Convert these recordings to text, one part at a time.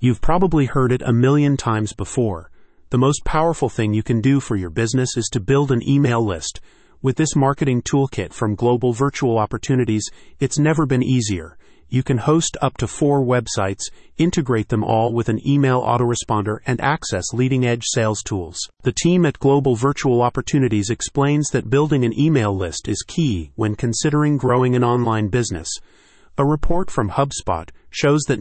You've probably heard it a million times before. The most powerful thing you can do for your business is to build an email list. With this marketing toolkit from Global Virtual Opportunities, it's never been easier. You can host up to 4 websites, integrate them all with an email autoresponder, and access leading-edge sales tools. The team at Global Virtual Opportunities explains that building an email list is key when considering growing an online business. A report from HubSpot shows that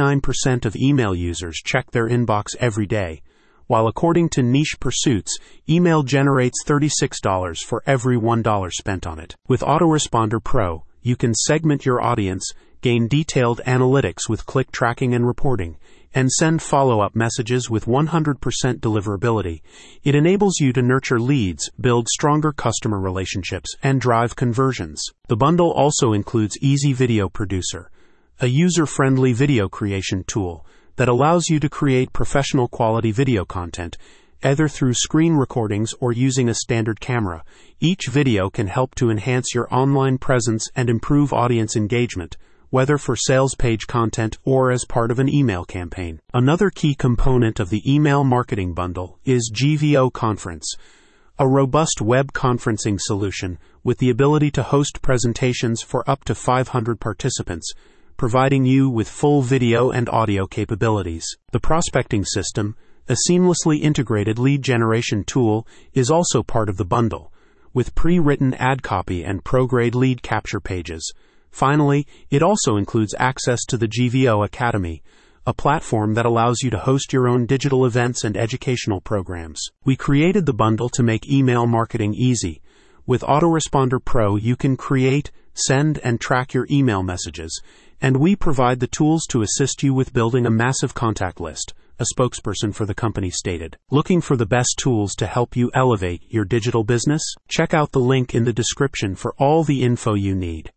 99% of email users check their inbox every day, while according to Niche Pursuits, email generates $36 for every $1 spent on it. With Autoresponder Pro, you can segment your audience, gain detailed analytics with click tracking and reporting, and send follow-up messages with 100% deliverability. It enables you to nurture leads, build stronger customer relationships, and drive conversions. The bundle also includes Easy Video Producer, a user-friendly video creation tool that allows you to create professional quality video content, either through screen recordings or using a standard camera. Each video can help to enhance your online presence and improve audience engagement, whether for sales page content or as part of an email campaign. Another key component of the email marketing bundle is GVO Conference, a robust web conferencing solution with the ability to host presentations for up to 500 participants, providing you with full video and audio capabilities. The prospecting system, a seamlessly integrated lead generation tool, is also part of the bundle, with pre-written ad copy and pro-grade lead capture pages. Finally, it also includes access to the GVO Academy, a platform that allows you to host your own digital events and educational programs. We created the bundle to make email marketing easy. With Autoresponder Pro, you can create, send, and track your email messages, and we provide the tools to assist you with building a massive contact list, a spokesperson for the company stated. Looking for the best tools to help you elevate your digital business? Check out the link in the description for all the info you need.